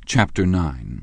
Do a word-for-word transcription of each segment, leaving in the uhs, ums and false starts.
Chapter nine.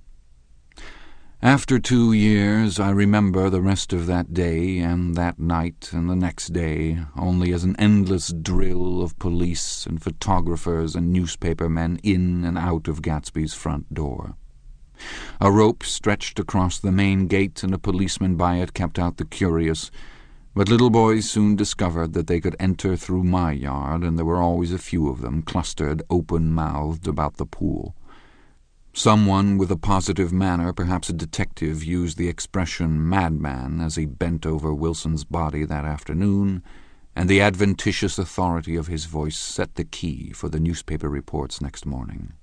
After two years, I remember the rest of that day and that night and the next day only as an endless drill of police and photographers and newspaper men in and out of Gatsby's front door. A rope stretched across the main gate, and a policeman by it kept out the curious, but little boys soon discovered that they could enter through my yard, and there were always a few of them clustered open-mouthed about the pool. Someone with a positive manner, perhaps a detective, used the expression madman as he bent over Wilson's body that afternoon, and the adventitious authority of his voice set the key for the newspaper reports next morning.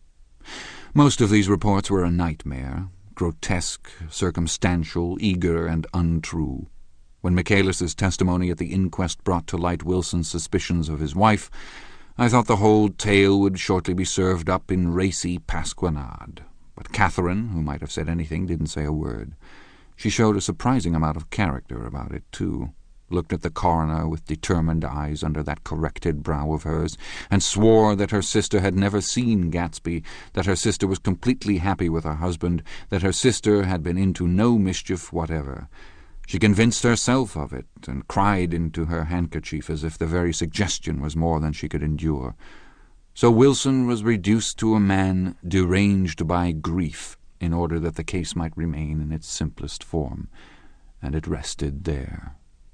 Most of these reports were a nightmare, grotesque, circumstantial, eager, and untrue. When Michaelis's testimony at the inquest brought to light Wilson's suspicions of his wife, I thought the whole tale would shortly be served up in racy pasquinade. But Catherine, who might have said anything, didn't say a word. She showed a surprising amount of character about it, too, looked at the coroner with determined eyes under that corrected brow of hers, and swore that her sister had never seen Gatsby, that her sister was completely happy with her husband, that her sister had been into no mischief whatever. She convinced herself of it, and cried into her handkerchief as if the very suggestion was more than she could endure. So Wilson was reduced to a man deranged by grief in order that the case might remain in its simplest form, and it rested there.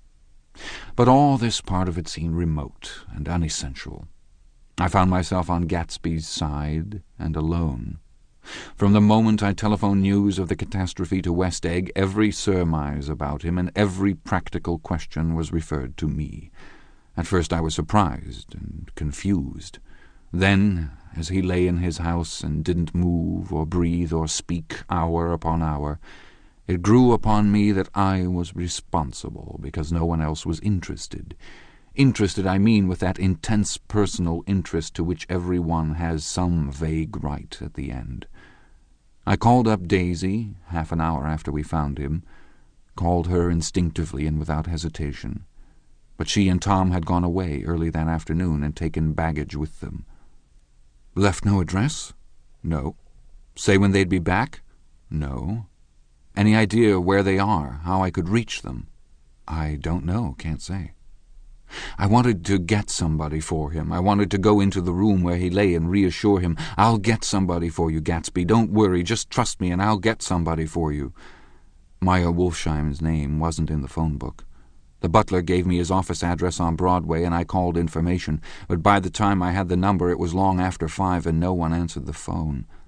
But all this part of it seemed remote and unessential. I found myself on Gatsby's side and alone. From the moment I telephoned news of the catastrophe to West Egg, every surmise about him and every practical question was referred to me. At first I was surprised and confused. Then, as he lay in his house and didn't move or breathe or speak hour upon hour, it grew upon me that I was responsible because no one else was interested. Interested, I mean, with that intense personal interest to which every one has some vague right at the end. I called up Daisy half an hour after we found him, called her instinctively and without hesitation. But she and Tom had gone away early that afternoon and taken baggage with them. Left no address? No. Say when they'd be back? No. Any idea where they are, how I could reach them? I don't know, can't say. I wanted to get somebody for him. I wanted to go into the room where he lay and reassure him, "I'll get somebody for you, Gatsby. Don't worry, just trust me and I'll get somebody for you." Meyer Wolfsheim's name wasn't in the phone book. The butler gave me his office address on Broadway and I called information, but by the time I had the number it was long after five and no one answered the phone.